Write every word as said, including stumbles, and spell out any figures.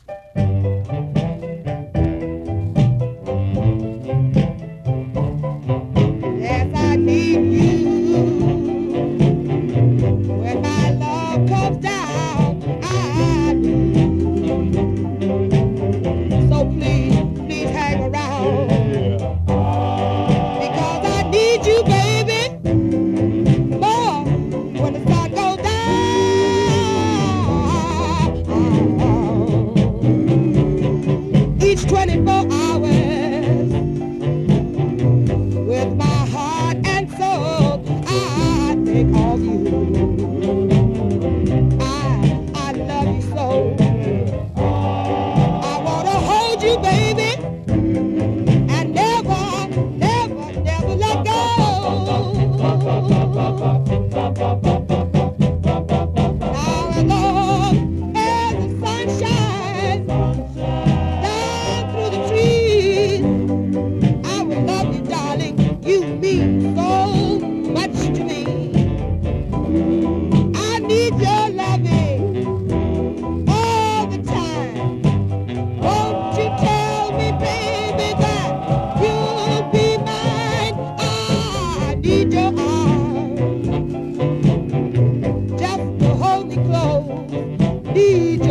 Yes, I need you. When my love comes down, I need you. So please, please hang around. Because I need you, baby. More when the sun goes down. Each twenty-four hours. With my heart and soul, I think of you. I, I love you so. I wanna hold you, baby, and never, never, never let go. Now as long as the sun shines down through the trees, I will love you, darling. You mean so much to me. I need your loving all the time. Won't you tell me, baby, that you'll be mine? I need your arms just to hold me close. Need